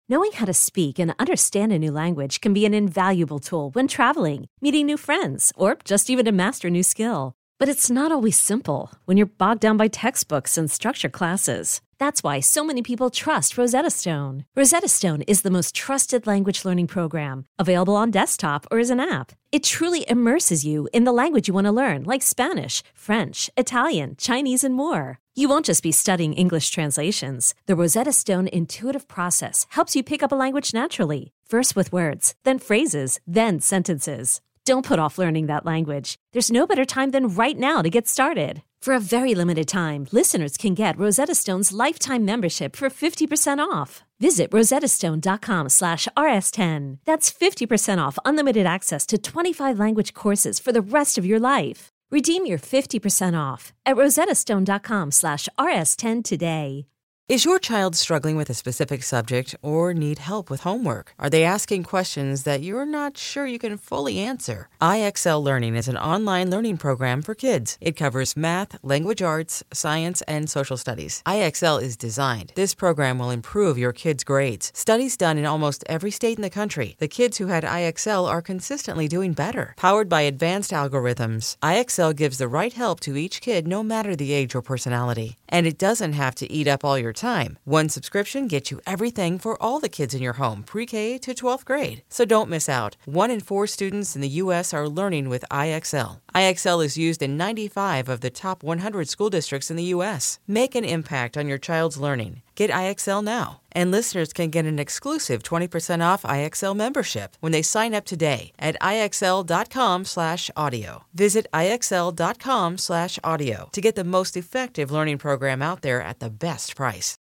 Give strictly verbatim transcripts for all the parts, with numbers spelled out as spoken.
Knowing how to speak and understand a new language can be an invaluable tool when traveling, meeting new friends, or just even to master a new skill. But it's not always simple when you're bogged down by textbooks and structured classes. That's why so many people trust Rosetta Stone. Rosetta Stone is the most trusted language learning program, available on desktop or as an app. It truly immerses you in the language you want to learn, like Spanish, French, Italian, Chinese, and more. You won't just be studying English translations. The Rosetta Stone intuitive process helps you pick up a language naturally, first with words, then phrases, then sentences. Don't put off learning that language. There's no better time than right now to get started. For a very limited time, listeners can get Rosetta Stone's lifetime membership for fifty percent off. Visit rosettastone.com slash rs10. That's fifty percent off unlimited access to twenty-five language courses for the rest of your life. Redeem your fifty percent off at rosettastone.com slash rs10 today. Is your child struggling with a specific subject or need help with homework? Are they asking questions that you're not sure you can fully answer? I X L Learning is an online learning program for kids. It covers math, language arts, science, and social studies. I X L is designed. This program will improve your kids' grades. Studies done in almost every state in the country. The kids who had I X L are consistently doing better. Powered by advanced algorithms, I X L gives the right help to each kid no matter the age or personality. And it doesn't have to eat up all your time. One subscription gets you everything for all the kids in your home, pre-K to twelfth grade. So don't miss out. One in four students in the U S are learning with I X L. I X L is used in ninety-five of the top one hundred school districts in the U S. Make an impact on your child's learning. Get I X L now. And listeners can get an exclusive twenty percent off I X L membership when they sign up today at IXL.com slash audio. Visit IXL.com slash audio to get the most effective learning program out there at the best price.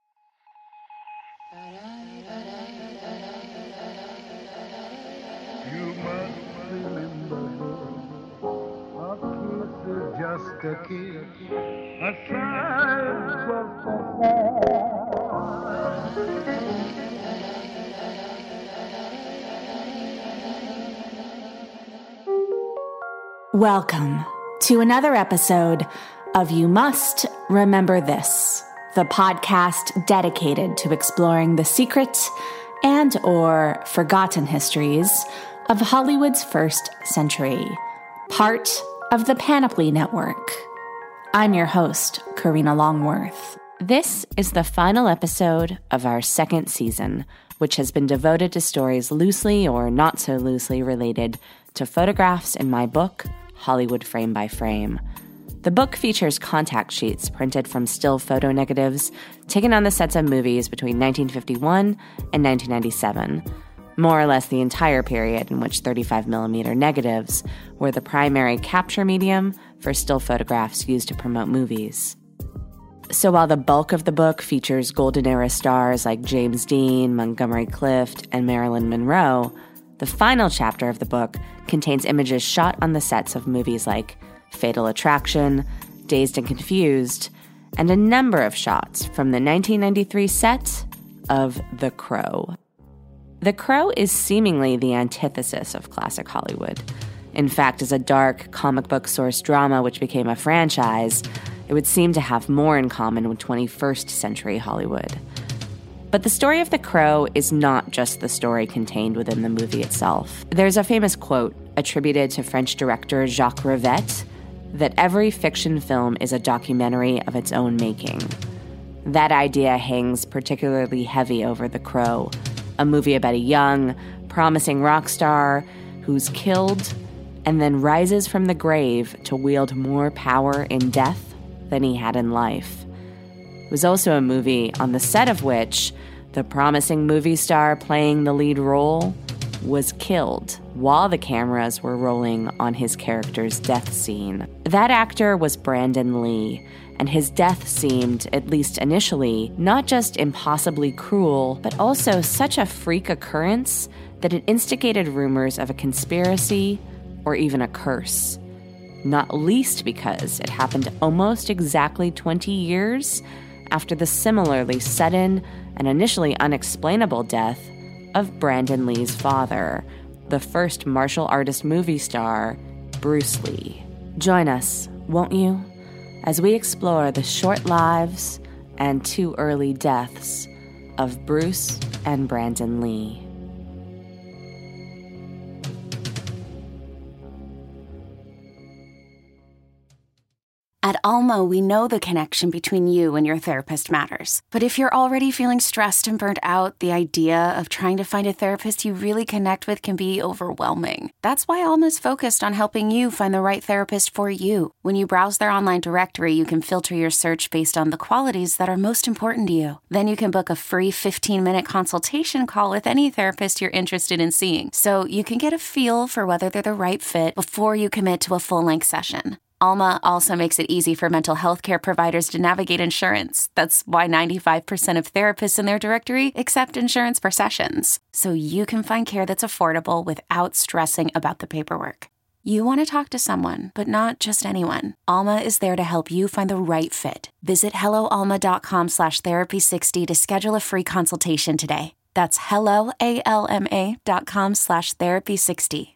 You must remember, a kiss is just a kiss, a sigh is just a sigh. Welcome to another episode of You Must Remember This, the podcast dedicated to exploring the secret and or forgotten histories of Hollywood's first century, part of the Panoply Network. I'm your host, Karina Longworth. This is the final episode of our second season, which has been devoted to stories loosely or not so loosely related to photographs in my book, Hollywood Frame by Frame. The book features contact sheets printed from still photo negatives taken on the sets of movies between nineteen fifty-one and nineteen ninety-seven, more or less the entire period in which thirty-five millimeter negatives were the primary capture medium for still photographs used to promote movies. So while the bulk of the book features golden era stars like James Dean, Montgomery Clift, and Marilyn Monroe, the final chapter of the book contains images shot on the sets of movies like Fatal Attraction, Dazed and Confused, and a number of shots from the nineteen ninety-three set of The Crow. The Crow is seemingly the antithesis of classic Hollywood. In fact, as a dark comic book source drama which became a franchise, it would seem to have more in common with twenty-first century Hollywood. But the story of The Crow is not just the story contained within the movie itself. There's a famous quote attributed to French director Jacques Rivette that every fiction film is a documentary of its own making. That idea hangs particularly heavy over The Crow, a movie about a young, promising rock star who's killed and then rises from the grave to wield more power in death than he had in life. It was also a movie on the set of which the promising movie star playing the lead role was killed while the cameras were rolling on his character's death scene. That actor was Brandon Lee, and his death seemed, at least initially, not just impossibly cruel, but also such a freak occurrence that it instigated rumors of a conspiracy or even a curse. Not least because it happened almost exactly twenty years after the similarly sudden and initially unexplainable death of Brandon Lee's father, the first martial artist movie star, Bruce Lee. Join us, won't you, as we explore the short lives and too early deaths of Bruce and Brandon Lee. At Alma, we know the connection between you and your therapist matters. But if you're already feeling stressed and burnt out, the idea of trying to find a therapist you really connect with can be overwhelming. That's why Alma's focused on helping you find the right therapist for you. When you browse their online directory, you can filter your search based on the qualities that are most important to you. Then you can book a free fifteen-minute consultation call with any therapist you're interested in seeing, so you can get a feel for whether they're the right fit before you commit to a full-length session. Alma also makes it easy for mental health care providers to navigate insurance. That's why ninety-five percent of therapists in their directory accept insurance for sessions, so you can find care that's affordable without stressing about the paperwork. You want to talk to someone, but not just anyone. Alma is there to help you find the right fit. Visit helloalma.com slash therapy60 to schedule a free consultation today. That's helloalma.com slash therapy60.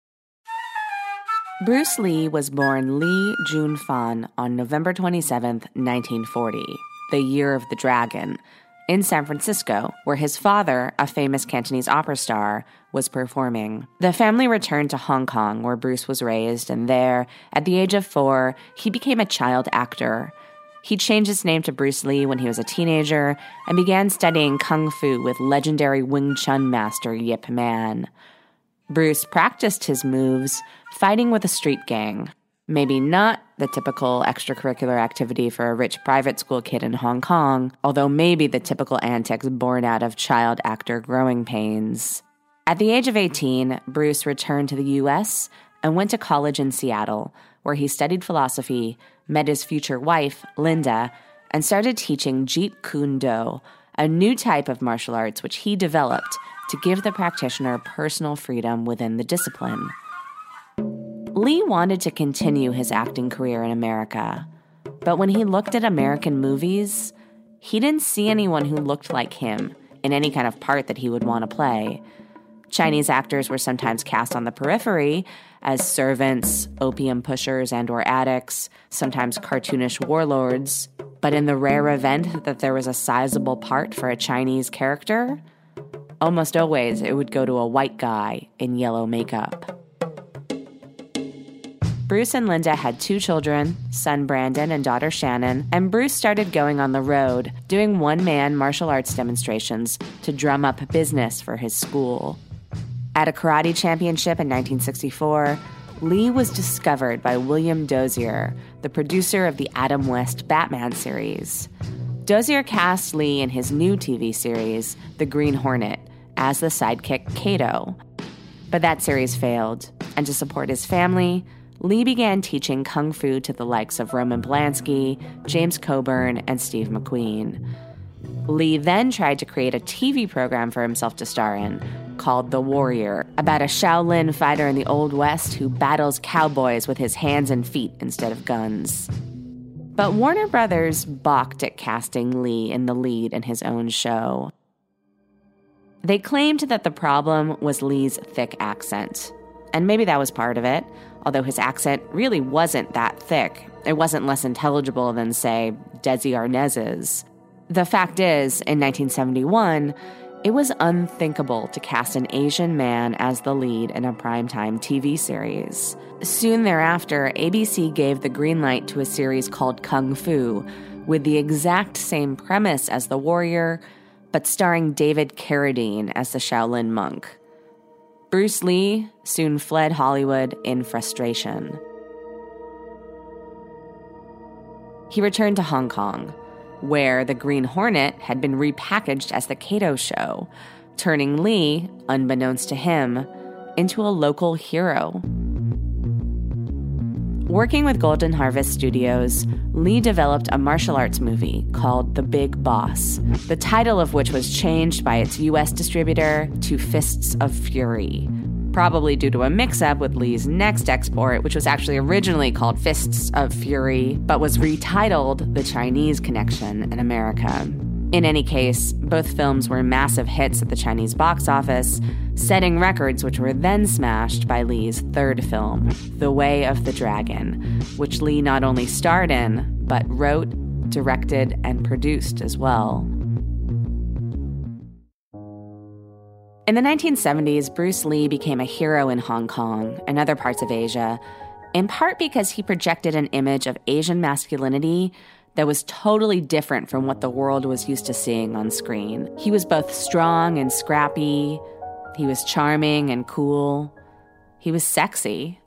Bruce Lee was born Lee Jun-fan on November twenty-seventh, nineteen forty, the year of the dragon, in San Francisco, where his father, a famous Cantonese opera star, was performing. The family returned to Hong Kong, where Bruce was raised, and there, at the age of four, he became a child actor. He changed his name to Bruce Lee when he was a teenager and began studying kung fu with legendary Wing Chun master Yip Man. Bruce practiced his moves fighting with a street gang. Maybe not the typical extracurricular activity for a rich private school kid in Hong Kong, although maybe the typical antics born out of child actor growing pains. At the age of eighteen, Bruce returned to the U S and went to college in Seattle, where he studied philosophy, met his future wife, Linda, and started teaching Jeet Kune Do, a new type of martial arts which he developed to give the practitioner personal freedom within the discipline. Lee wanted to continue his acting career in America, but when he looked at American movies, he didn't see anyone who looked like him in any kind of part that he would want to play. Chinese actors were sometimes cast on the periphery as servants, opium pushers, and or addicts, sometimes cartoonish warlords, but in the rare event that there was a sizable part for a Chinese character, almost always it would go to a white guy in yellow makeup. Bruce and Linda had two children, son Brandon and daughter Shannon, and Bruce started going on the road, doing one-man martial arts demonstrations to drum up business for his school. At a karate championship in nineteen sixty-four, Lee was discovered by William Dozier, the producer of the Adam West Batman series. Dozier cast Lee in his new T V series, The Green Hornet, as the sidekick Kato. But that series failed, and to support his family, Lee began teaching kung fu to the likes of Roman Polanski, James Coburn, and Steve McQueen. Lee then tried to create a T V program for himself to star in, called The Warrior, about a Shaolin fighter in the Old West who battles cowboys with his hands and feet instead of guns. But Warner Brothers balked at casting Lee in the lead in his own show. They claimed that the problem was Lee's thick accent. And maybe that was part of it, although his accent really wasn't that thick. It wasn't less intelligible than, say, Desi Arnaz's. The fact is, in nineteen seventy-one, it was unthinkable to cast an Asian man as the lead in a primetime T V series. Soon thereafter, A B C gave the green light to a series called Kung Fu, with the exact same premise as The Warrior, but starring David Carradine as the Shaolin monk. Bruce Lee soon fled Hollywood in frustration. He returned to Hong Kong, where The Green Hornet had been repackaged as the Kato Show, turning Lee, unbeknownst to him, into a local hero. Working with Golden Harvest Studios, Lee developed a martial arts movie called The Big Boss, the title of which was changed by its U S distributor to Fists of Fury, probably due to a mix-up with Lee's next export, which was actually originally called Fists of Fury, but was retitled The Chinese Connection in America. In any case, both films were massive hits at the Chinese box office, setting records which were then smashed by Lee's third film, The Way of the Dragon, which Lee not only starred in, but wrote, directed, and produced as well. In the nineteen seventies, Bruce Lee became a hero in Hong Kong and other parts of Asia, in part because he projected an image of Asian masculinity that was totally different from what the world was used to seeing on screen. He was both strong and scrappy. He was charming and cool. He was sexy.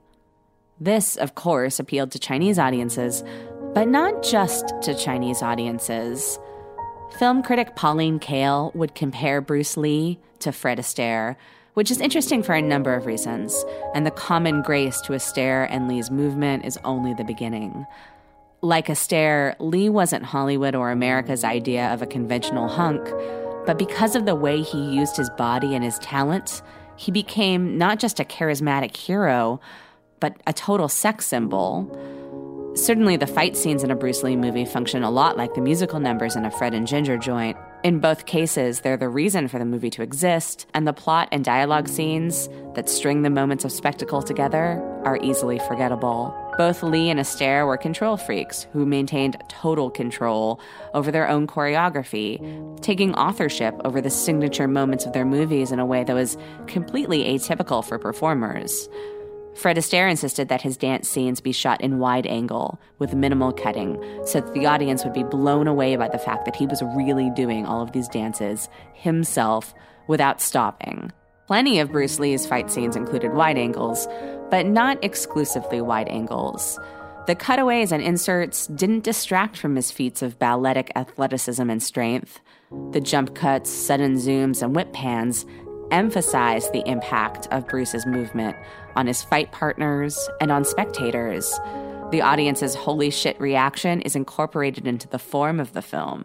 This, of course, appealed to Chinese audiences, but not just to Chinese audiences. Film critic Pauline Kael would compare Bruce Lee to Fred Astaire, which is interesting for a number of reasons, and the common grace to Astaire and Lee's movement is only the beginning. Like Astaire, Lee wasn't Hollywood or America's idea of a conventional hunk, but because of the way he used his body and his talent, he became not just a charismatic hero, but a total sex symbol. Certainly the fight scenes in a Bruce Lee movie function a lot like the musical numbers in a Fred and Ginger joint. In both cases, they're the reason for the movie to exist, and the plot and dialogue scenes that string the moments of spectacle together are easily forgettable. Both Lee and Astaire were control freaks who maintained total control over their own choreography, taking authorship over the signature moments of their movies in a way that was completely atypical for performers. Fred Astaire insisted that his dance scenes be shot in wide angle with minimal cutting so that the audience would be blown away by the fact that he was really doing all of these dances himself without stopping. Plenty of Bruce Lee's fight scenes included wide angles, but not exclusively wide angles. The cutaways and inserts didn't distract from his feats of balletic athleticism and strength. The jump cuts, sudden zooms, and whip pans emphasized the impact of Bruce's movement on his fight partners and on spectators. The audience's holy shit reaction is incorporated into the form of the film.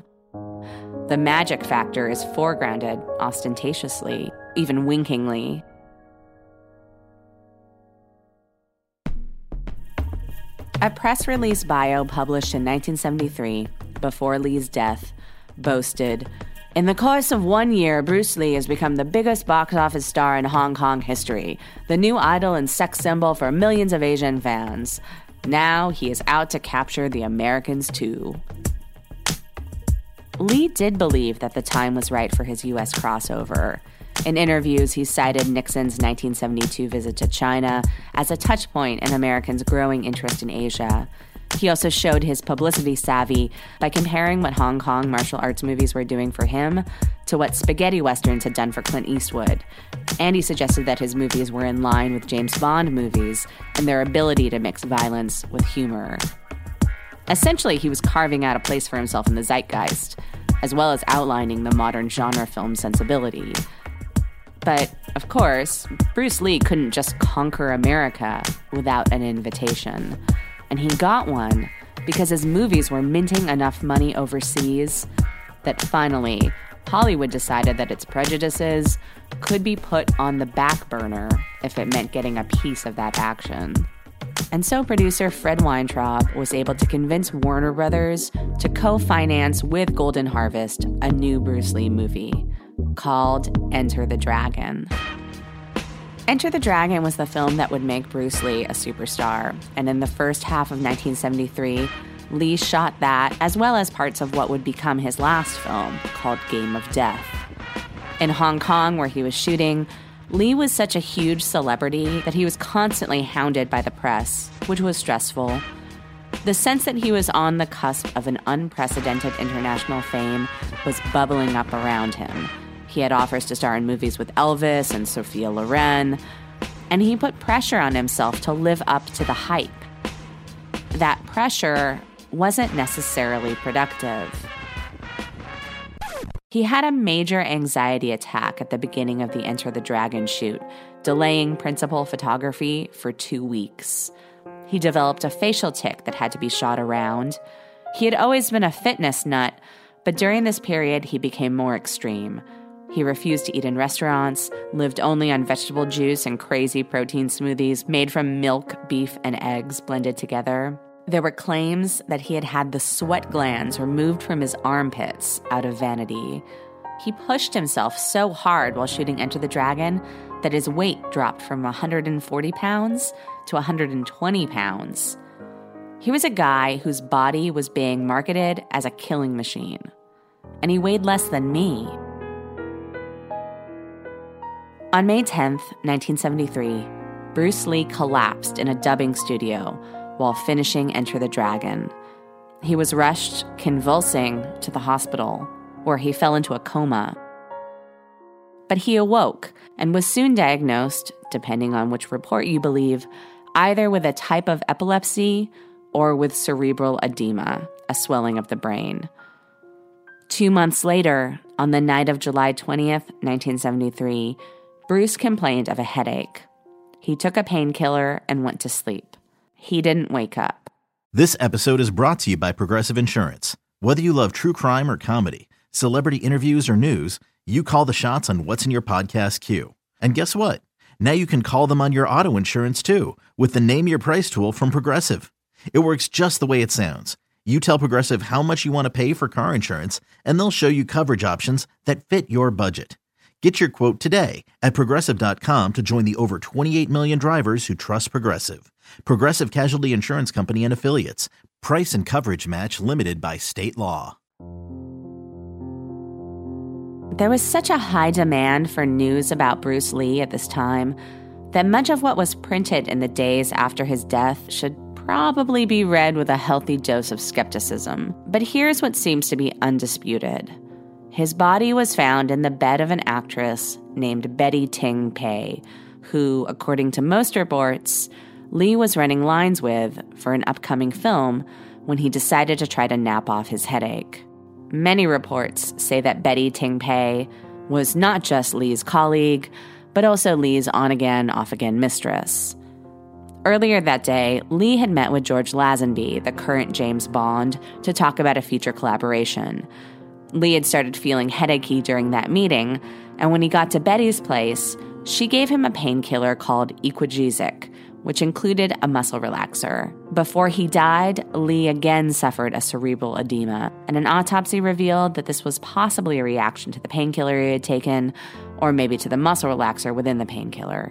The magic factor is foregrounded ostentatiously, even winkingly. A press release bio published in nineteen seventy-three, before Lee's death, boasted, "In the course of one year, Bruce Lee has become the biggest box office star in Hong Kong history, the new idol and sex symbol for millions of Asian fans. Now he is out to capture the Americans too." Lee did believe that the time was right for his U S crossover. In interviews, he cited Nixon's nineteen seventy-two visit to China as a touchpoint in Americans' growing interest in Asia. He also showed his publicity savvy by comparing what Hong Kong martial arts movies were doing for him to what spaghetti westerns had done for Clint Eastwood. And he suggested that his movies were in line with James Bond movies and their ability to mix violence with humor. Essentially, he was carving out a place for himself in the zeitgeist, as well as outlining the modern genre film sensibility. But, of course, Bruce Lee couldn't just conquer America without an invitation. And he got one because his movies were minting enough money overseas that finally Hollywood decided that its prejudices could be put on the back burner if it meant getting a piece of that action. And so producer Fred Weintraub was able to convince Warner Brothers to co-finance with Golden Harvest a new Bruce Lee movie called Enter the Dragon. Enter the Dragon was the film that would make Bruce Lee a superstar, and in the first half of nineteen seventy-three, Lee shot that as well as parts of what would become his last film, called Game of Death. In Hong Kong, where he was shooting, Lee was such a huge celebrity that he was constantly hounded by the press, which was stressful. The sense that he was on the cusp of an unprecedented international fame was bubbling up around him. He had offers to star in movies with Elvis and Sophia Loren, and he put pressure on himself to live up to the hype. That pressure wasn't necessarily productive. He had a major anxiety attack at the beginning of the Enter the Dragon shoot, delaying principal photography for two weeks. He developed a facial tic that had to be shot around. He had always been a fitness nut, but during this period he became more extreme. He refused to eat in restaurants, lived only on vegetable juice and crazy protein smoothies made from milk, beef, and eggs blended together. There were claims that he had had the sweat glands removed from his armpits out of vanity. He pushed himself so hard while shooting Enter the Dragon that his weight dropped from one hundred forty pounds to one hundred twenty pounds. He was a guy whose body was being marketed as a killing machine, and he weighed less than me. On May tenth, nineteen seventy-three, Bruce Lee collapsed in a dubbing studio while finishing Enter the Dragon. He was rushed, convulsing, to the hospital, where he fell into a coma. But he awoke and was soon diagnosed, depending on which report you believe, either with a type of epilepsy or with cerebral edema, a swelling of the brain. Two months later, on the night of July twentieth, nineteen seventy-three, Bruce complained of a headache. He took a painkiller and went to sleep. He didn't wake up. This episode is brought to you by Progressive Insurance. Whether you love true crime or comedy, celebrity interviews or news, you call the shots on what's in your podcast queue. And guess what? Now you can call them on your auto insurance too with the Name Your Price tool from Progressive. It works just the way it sounds. You tell Progressive how much you want to pay for car insurance, and they'll show you coverage options that fit your budget. Get your quote today at Progressive dot com to join the over twenty-eight million drivers who trust Progressive. Progressive Casualty Insurance Company and Affiliates. Price and coverage match limited by state law. There was such a high demand for news about Bruce Lee at this time that much of what was printed in the days after his death should probably be read with a healthy dose of skepticism. But here's what seems to be undisputed. His body was found in the bed of an actress named Betty Ting Pei, who, according to most reports, Lee was running lines with for an upcoming film when he decided to try to nap off his headache. Many reports say that Betty Ting Pei was not just Lee's colleague, but also Lee's on-again, off-again mistress. Earlier that day, Lee had met with George Lazenby, the current James Bond, to talk about a future collaboration. Lee had started feeling headachy during that meeting, and when he got to Betty's place, she gave him a painkiller called Equagesic, which included a muscle relaxer. Before he died, Lee again suffered a cerebral edema, and an autopsy revealed that this was possibly a reaction to the painkiller he had taken, or maybe to the muscle relaxer within the painkiller.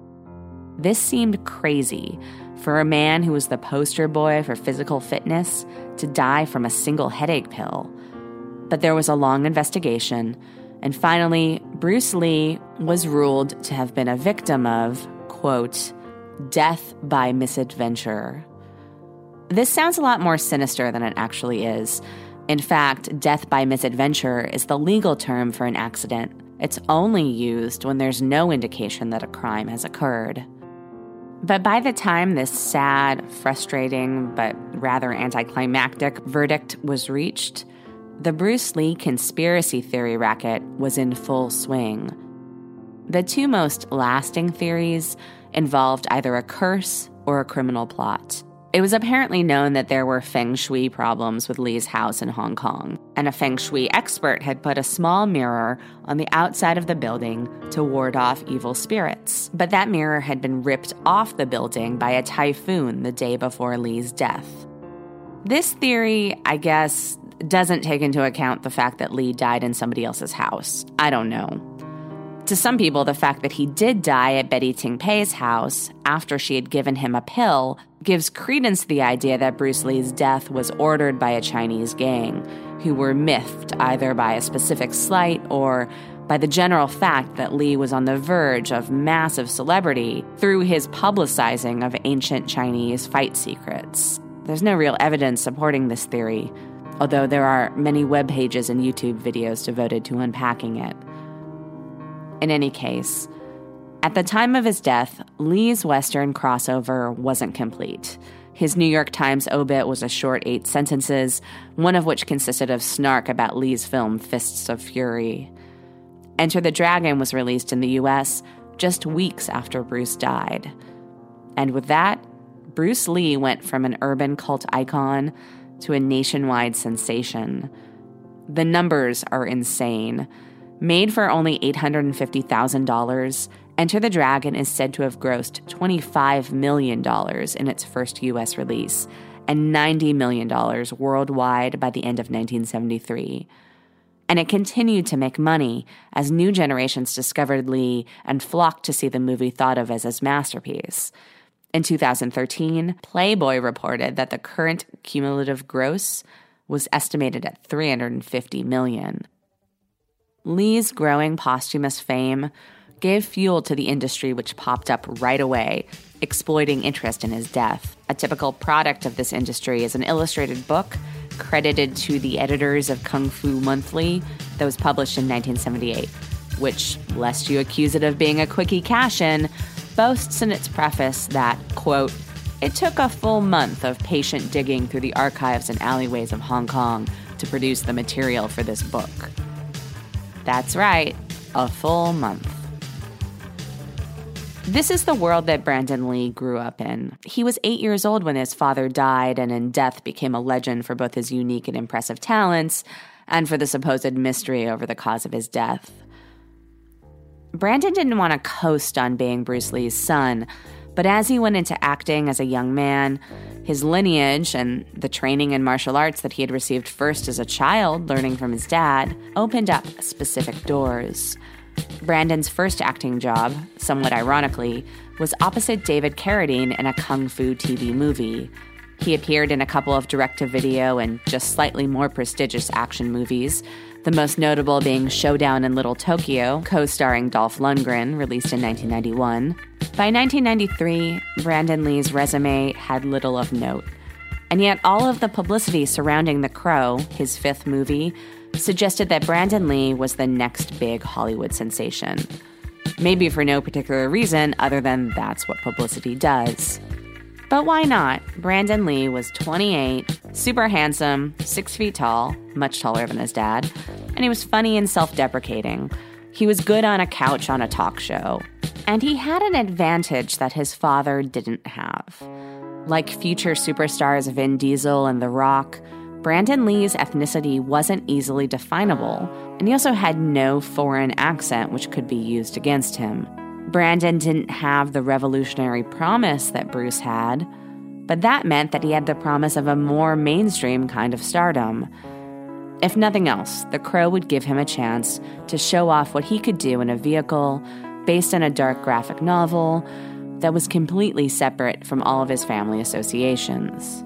This seemed crazy for a man who was the poster boy for physical fitness to die from a single headache pill. But there was a long investigation, and finally, Bruce Lee was ruled to have been a victim of, quote, death by misadventure. This sounds a lot more sinister than it actually is. In fact, death by misadventure is the legal term for an accident. It's only used when there's no indication that a crime has occurred. But by the time this sad, frustrating, but rather anticlimactic verdict was reached, the Bruce Lee conspiracy theory racket was in full swing. The two most lasting theories involved either a curse or a criminal plot. It was apparently known that there were feng shui problems with Lee's house in Hong Kong, and a feng shui expert had put a small mirror on the outside of the building to ward off evil spirits. But that mirror had been ripped off the building by a typhoon the day before Lee's death. This theory, I guess, doesn't take into account the fact that Lee died in somebody else's house. I don't know. To some people, the fact that he did die at Betty Ting Pei's house after she had given him a pill gives credence to the idea that Bruce Lee's death was ordered by a Chinese gang who were miffed either by a specific slight or by the general fact that Lee was on the verge of massive celebrity through his publicizing of ancient Chinese fight secrets. There's no real evidence supporting this theory, although there are many web pages and YouTube videos devoted to unpacking it. In any case, at the time of his death, Lee's Western crossover wasn't complete. His New York Times obit was a short eight sentences, one of which consisted of snark about Lee's film Fists of Fury. Enter the Dragon was released in the U S just weeks after Bruce died. And with that, Bruce Lee went from an urban cult icon to a nationwide sensation. The numbers are insane. Made for only eight hundred fifty thousand dollars, Enter the Dragon is said to have grossed twenty-five million dollars in its first U S release and ninety million dollars worldwide by the end of nineteen seventy-three. And it continued to make money as new generations discovered Lee and flocked to see the movie thought of as his masterpiece. In two thousand thirteen, Playboy reported that the current cumulative gross was estimated at three hundred fifty million dollars. Lee's growing posthumous fame gave fuel to the industry, which popped up right away, exploiting interest in his death. A typical product of this industry is an illustrated book credited to the editors of Kung Fu Monthly that was published in nineteen seventy-eight, which, lest you accuse it of being a quickie cash-in, boasts in its preface that, quote, "It took a full month of patient digging through the archives and alleyways of Hong Kong to produce the material for this book." That's right, a full month. This is the world that Brandon Lee grew up in. He was eight years old when his father died, and in death became a legend for both his unique and impressive talents and for the supposed mystery over the cause of his death. Brandon didn't want to coast on being Bruce Lee's son, but as he went into acting as a young man, his lineage and the training in martial arts that he had received first as a child, learning from his dad, opened up specific doors. Brandon's first acting job, somewhat ironically, was opposite David Carradine in a kung fu T V movie. He appeared in a couple of direct-to-video and just slightly more prestigious action movies, the most notable being Showdown in Little Tokyo, co-starring Dolph Lundgren, released in nineteen ninety-one. By nineteen ninety-three, Brandon Lee's resume had little of note. And yet all of the publicity surrounding The Crow, his fifth movie, suggested that Brandon Lee was the next big Hollywood sensation. Maybe for no particular reason other than that's what publicity does. But why not? Brandon Lee was twenty-eight, super handsome, six feet tall, much taller than his dad, and he was funny and self-deprecating. He was good on a couch on a talk show. And he had an advantage that his father didn't have. Like future superstars Vin Diesel and The Rock, Brandon Lee's ethnicity wasn't easily definable, and he also had no foreign accent which could be used against him. Brandon didn't have the revolutionary promise that Bruce had, but that meant that he had the promise of a more mainstream kind of stardom. If nothing else, The Crow would give him a chance to show off what he could do in a vehicle based on a dark graphic novel that was completely separate from all of his family associations.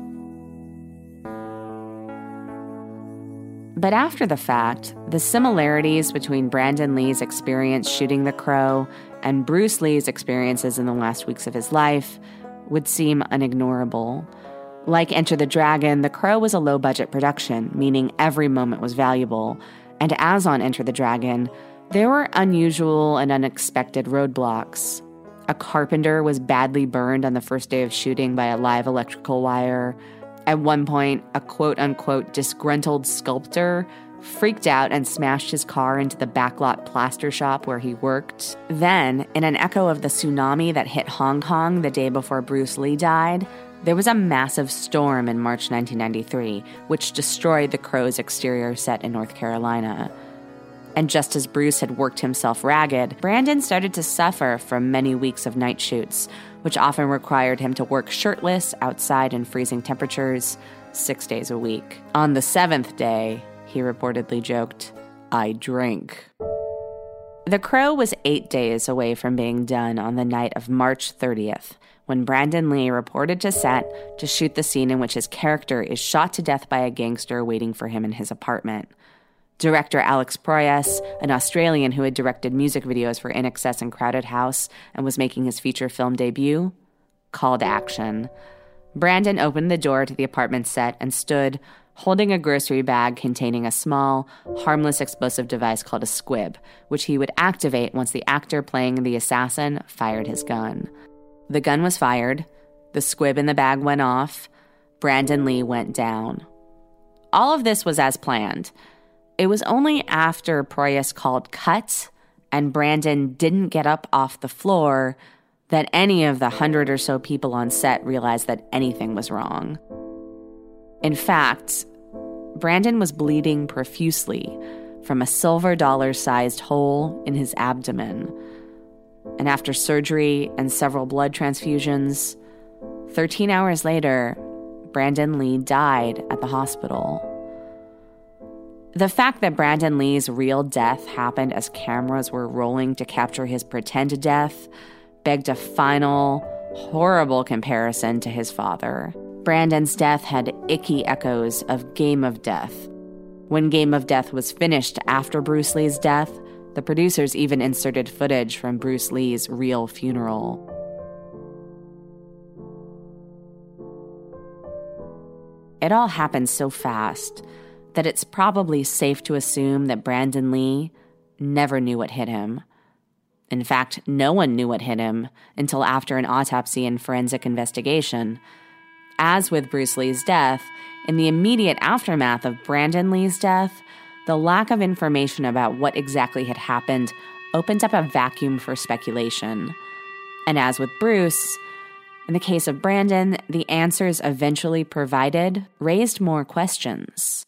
But after the fact, the similarities between Brandon Lee's experience shooting The Crow and Bruce Lee's experiences in the last weeks of his life would seem unignorable. Like Enter the Dragon, The Crow was a low-budget production, meaning every moment was valuable. And as on Enter the Dragon, there were unusual and unexpected roadblocks. A carpenter was badly burned on the first day of shooting by a live electrical wire. At one point, a quote-unquote disgruntled sculptor freaked out and smashed his car into the backlot plaster shop where he worked. Then, in an echo of the tsunami that hit Hong Kong the day before Bruce Lee died, there was a massive storm in March nineteen ninety-three, which destroyed The Crow's exterior set in North Carolina. And just as Bruce had worked himself ragged, Brandon started to suffer from many weeks of night shoots, which often required him to work shirtless outside in freezing temperatures six days a week. On the seventh day, he reportedly joked, "I drink." The Crow was eight days away from being done on the night of March thirtieth, when Brandon Lee reported to set to shoot the scene in which his character is shot to death by a gangster waiting for him in his apartment. Director Alex Proyas, an Australian who had directed music videos for I N X S and Crowded House and was making his feature film debut, called action. Brandon opened the door to the apartment set and stood holding a grocery bag containing a small, harmless explosive device called a squib, which he would activate once the actor playing the assassin fired his gun. The gun was fired, the squib in the bag went off, Brandon Lee went down. All of this was as planned. It was only after Proyas called cut and Brandon didn't get up off the floor that any of the hundred or so people on set realized that anything was wrong. In fact, Brandon was bleeding profusely from a silver dollar-sized hole in his abdomen. And after surgery and several blood transfusions, thirteen hours later, Brandon Lee died at the hospital. The fact that Brandon Lee's real death happened as cameras were rolling to capture his pretend death begged a final, horrible comparison to his father. Brandon's death had icky echoes of Game of Death. When Game of Death was finished after Bruce Lee's death, The producers even inserted footage from Bruce Lee's real funeral. It all happened so fast that it's probably safe to assume that Brandon Lee never knew what hit him. In fact, no one knew what hit him until after an autopsy and forensic investigation. As with Bruce Lee's death, in the immediate aftermath of Brandon Lee's death, the lack of information about what exactly had happened opened up a vacuum for speculation. And as with Bruce, in the case of Brandon, the answers eventually provided raised more questions.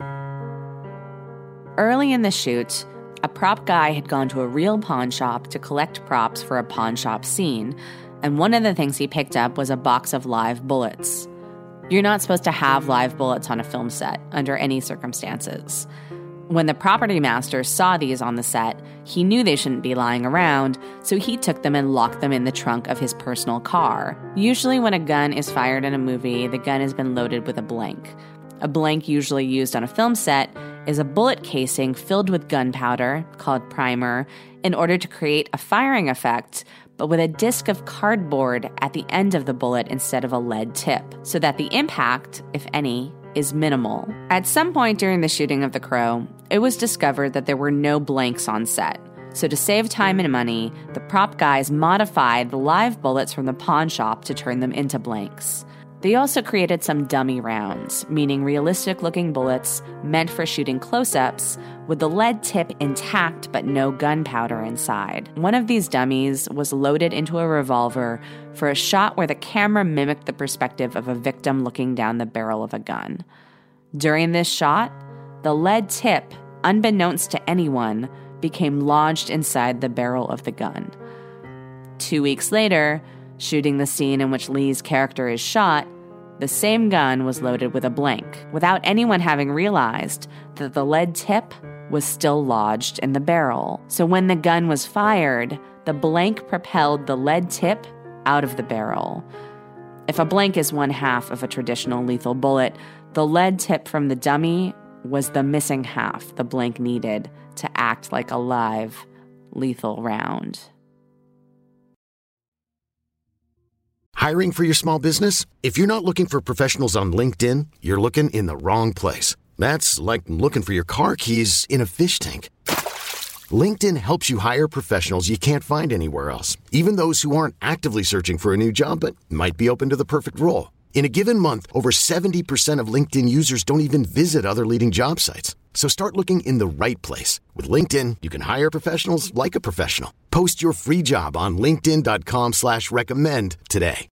Early in the shoot, a prop guy had gone to a real pawn shop to collect props for a pawn shop scene, and one of the things he picked up was a box of live bullets. You're not supposed to have live bullets on a film set under any circumstances. When the property master saw these on the set, he knew they shouldn't be lying around, so he took them and locked them in the trunk of his personal car. Usually when a gun is fired in a movie, the gun has been loaded with a blank. A blank usually used on a film set is a bullet casing filled with gunpowder, called primer, in order to create a firing effect, but with a disc of cardboard at the end of the bullet instead of a lead tip, so that the impact, if any, is minimal. At some point during the shooting of The Crow, it was discovered that there were no blanks on set. So to save time and money, the prop guys modified the live bullets from the pawn shop to turn them into blanks. They also created some dummy rounds, meaning realistic-looking bullets meant for shooting close-ups with the lead tip intact but no gunpowder inside. One of these dummies was loaded into a revolver for a shot where the camera mimicked the perspective of a victim looking down the barrel of a gun. During this shot, the lead tip, unbeknownst to anyone, became lodged inside the barrel of the gun. Two weeks later, shooting the scene in which Lee's character is shot, the same gun was loaded with a blank, without anyone having realized that the lead tip was still lodged in the barrel. So when the gun was fired, the blank propelled the lead tip out of the barrel. If a blank is one half of a traditional lethal bullet, the lead tip from the dummy was the missing half the blank needed to act like a live, lethal round. Hiring for your small business? If you're not looking for professionals on LinkedIn, you're looking in the wrong place. That's like looking for your car keys in a fish tank. LinkedIn helps you hire professionals you can't find anywhere else, even those who aren't actively searching for a new job but might be open to the perfect role. In a given month, over seventy percent of LinkedIn users don't even visit other leading job sites. So start looking in the right place. With LinkedIn, you can hire professionals like a professional. Post your free job on linkedin.com slash recommend today.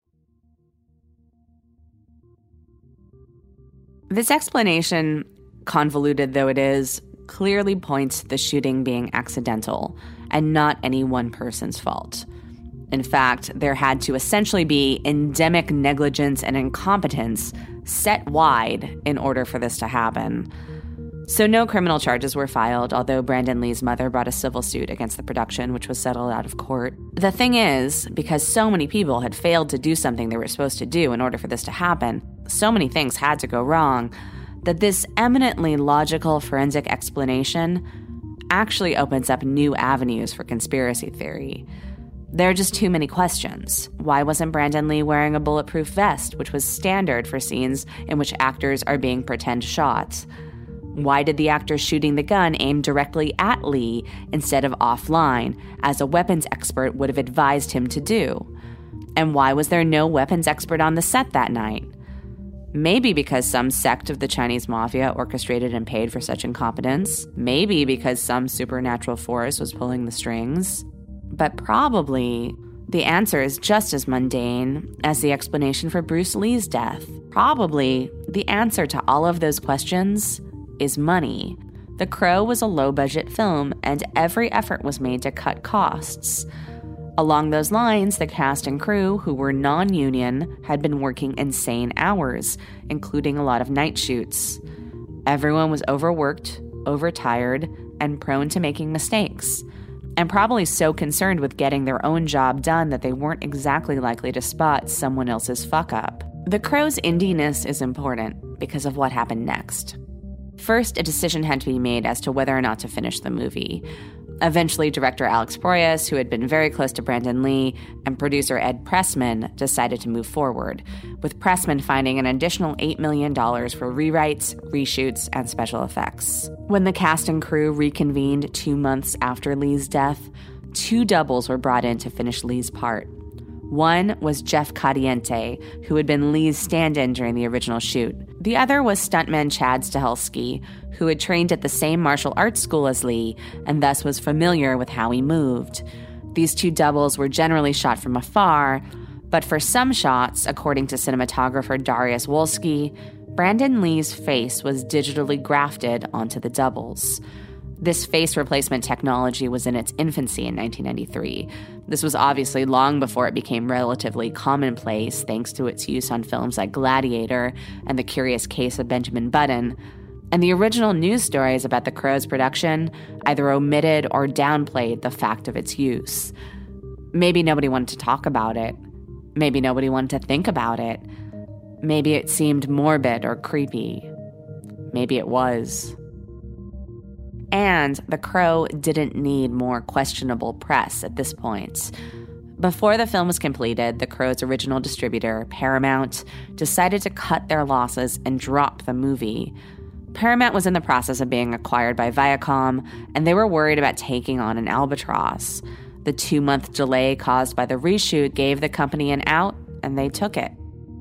This explanation, convoluted though it is, clearly points to the shooting being accidental and not any one person's fault. In fact, there had to essentially be endemic negligence and incompetence set wide in order for this to happen. So no criminal charges were filed, although Brandon Lee's mother brought a civil suit against the production, which was settled out of court. The thing is, because so many people had failed to do something they were supposed to do in order for this to happen, so many things had to go wrong, that this eminently logical forensic explanation actually opens up new avenues for conspiracy theory. There are just too many questions. Why wasn't Brandon Lee wearing a bulletproof vest, which was standard for scenes in which actors are being pretend shot? Why did the actor shooting the gun aim directly at Lee instead of offline, as a weapons expert would have advised him to do? And why was there no weapons expert on the set that night? Maybe because some sect of the Chinese mafia orchestrated and paid for such incompetence. Maybe because some supernatural force was pulling the strings. But probably the answer is just as mundane as the explanation for Bruce Lee's death. Probably the answer to all of those questions is money. The Crow was a low-budget film, and every effort was made to cut costs. Along those lines, the cast and crew, who were non-union, had been working insane hours, including a lot of night shoots. Everyone was overworked, overtired, and prone to making mistakes, and probably so concerned with getting their own job done that they weren't exactly likely to spot someone else's fuck-up. The Crow's indiness is important because of what happened next. First, a decision had to be made as to whether or not to finish the movie. Eventually, director Alex Proyas, who had been very close to Brandon Lee, and producer Ed Pressman decided to move forward, with Pressman finding an additional eight million dollars for rewrites, reshoots, and special effects. When the cast and crew reconvened two months after Lee's death, two doubles were brought in to finish Lee's part. One was Jeff Cadiente, who had been Lee's stand-in during the original shoot. The other was stuntman Chad Stahelski, who had trained at the same martial arts school as Lee and thus was familiar with how he moved. These two doubles were generally shot from afar, but for some shots, according to cinematographer Darius Wolski, Brandon Lee's face was digitally grafted onto the doubles. This face replacement technology was in its infancy in nineteen ninety-three. This was obviously long before it became relatively commonplace, thanks to its use on films like Gladiator and The Curious Case of Benjamin Button. And the original news stories about The Crow's production either omitted or downplayed the fact of its use. Maybe nobody wanted to talk about it. Maybe nobody wanted to think about it. Maybe it seemed morbid or creepy. Maybe it was. And The Crow didn't need more questionable press at this point. Before the film was completed, The Crow's original distributor, Paramount, decided to cut their losses and drop the movie. Paramount was in the process of being acquired by Viacom, and they were worried about taking on an albatross. The two-month delay caused by the reshoot gave the company an out, and they took it.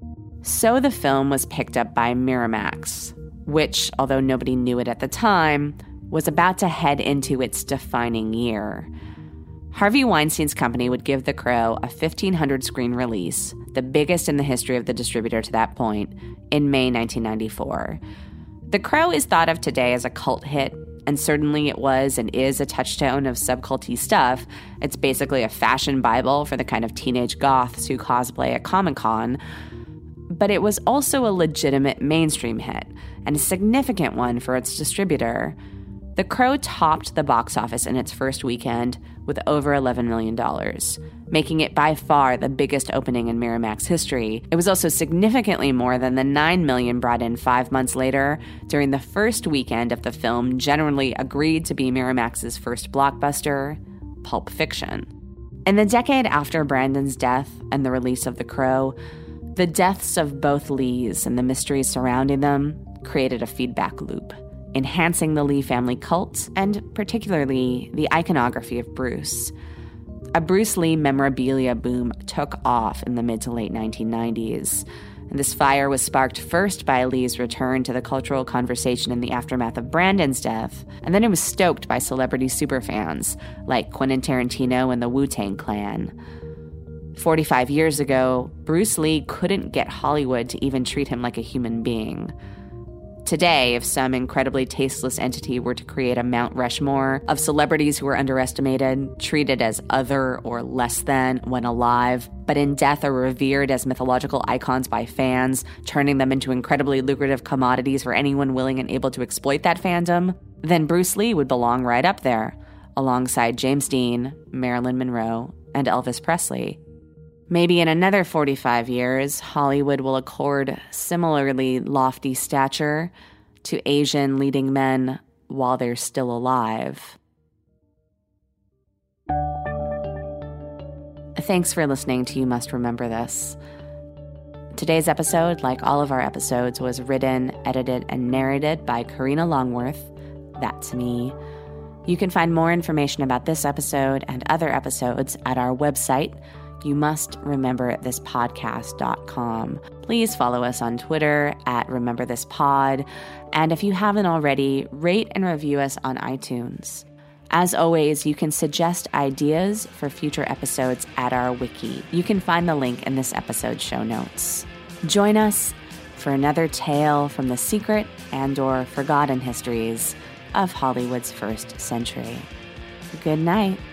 So the film was picked up by Miramax, which, although nobody knew it at the time, was about to head into its defining year. Harvey Weinstein's company would give The Crow a fifteen hundred screen release, the biggest in the history of the distributor to that point, in May nineteen ninety-four. The Crow is thought of today as a cult hit, and certainly it was and is a touchstone of subculty stuff. It's basically a fashion bible for the kind of teenage goths who cosplay at Comic-Con. But it was also a legitimate mainstream hit, and a significant one for its distributor. The Crow topped the box office in its first weekend with over eleven million dollars, making it by far the biggest opening in Miramax history. It was also significantly more than the nine million dollars brought in five months later during the first weekend of the film generally agreed to be Miramax's first blockbuster, Pulp Fiction. In the decade after Brandon's death and the release of The Crow, the deaths of both Lees and the mysteries surrounding them created a feedback loop, enhancing the Lee family cult, and particularly the iconography of Bruce. A Bruce Lee memorabilia boom took off in the mid to late nineteen nineties. And this fire was sparked first by Lee's return to the cultural conversation in the aftermath of Brandon's death, and then it was stoked by celebrity superfans like Quentin Tarantino and the Wu-Tang Clan. forty-five years ago, Bruce Lee couldn't get Hollywood to even treat him like a human being. Today, if some incredibly tasteless entity were to create a Mount Rushmore of celebrities who were underestimated, treated as other or less than when alive, but in death are revered as mythological icons by fans, turning them into incredibly lucrative commodities for anyone willing and able to exploit that fandom, then Bruce Lee would belong right up there, alongside James Dean, Marilyn Monroe, and Elvis Presley. Maybe in another forty-five years, Hollywood will accord similarly lofty stature to Asian leading men while they're still alive. Thanks for listening to You Must Remember This. Today's episode, like all of our episodes, was written, edited, and narrated by Karina Longworth. That's me. You can find more information about this episode and other episodes at our website, you must remember this podcast dot com. Please follow us on Twitter at Remember This Pod. And if you haven't already, rate and review us on iTunes. As always, you can suggest ideas for future episodes at our wiki. You can find the link in this episode's show notes. Join us for another tale from the secret and or forgotten histories of Hollywood's first century. Good night.